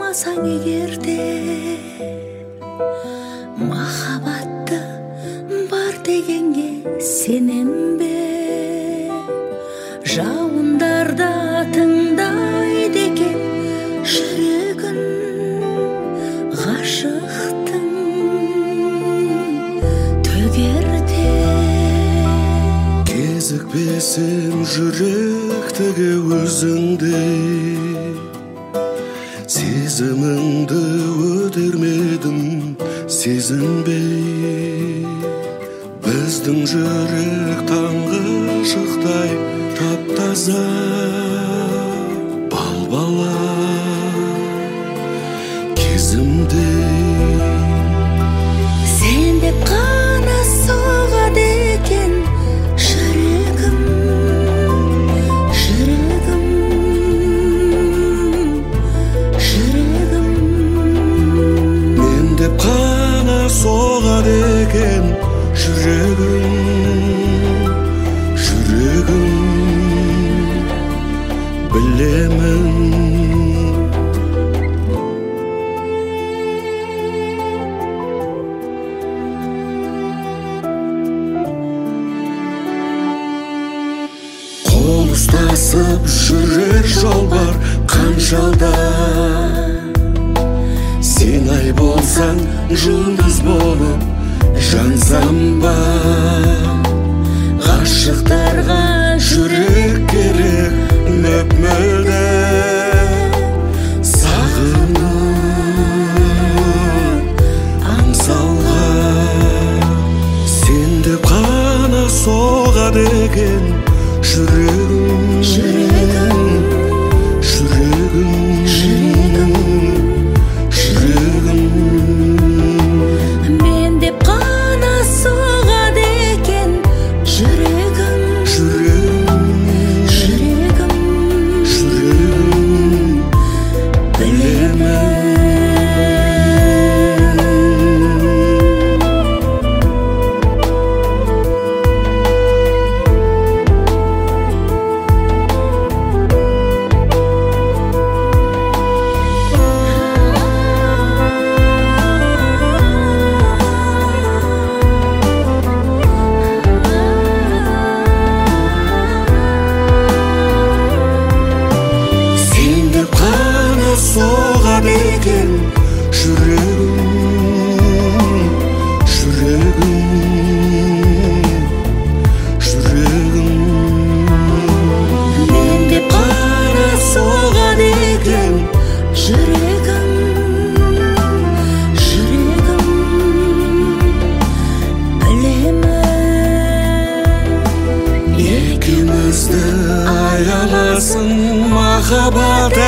қаласаң егерде, махаббатты бар дегенге сенем бе? Жауындарда тыңдайды екен жүрегін ғашықтың төгерде. Кезікпесем жүректігі өзіңдей, сезіміңді өтермедім сезінбей. Біздің жүрек таңғы шықтай тап-таза, бал-бала кезімдей. Сен деп қана соғады екен жүрегім, жүрегім, жүрегім. Мен деп қана соғады екен жүрегім, жүрегім, білемін. Қол ұстасып жүрер жол бар қаншалда, сен ай болсаң жұлдыз болып жансам ба? Ғашықтарға жүрек керек мөп-мөлдір, сағынып аңсауға. Сен деп қана соғады екен жүрегім, жүрегім, жүрегім, жүрегім, жүрегім. Мен деп қана соғады екен жүрегім, Жүрегім, жүрегім, жүрегім, білемін. Соғады екен жүрегім, жүрегім, жүрегім. мен деп қана соғады екен жүрегім, жүрегім, білемін. Екеумізді аяласын махаббат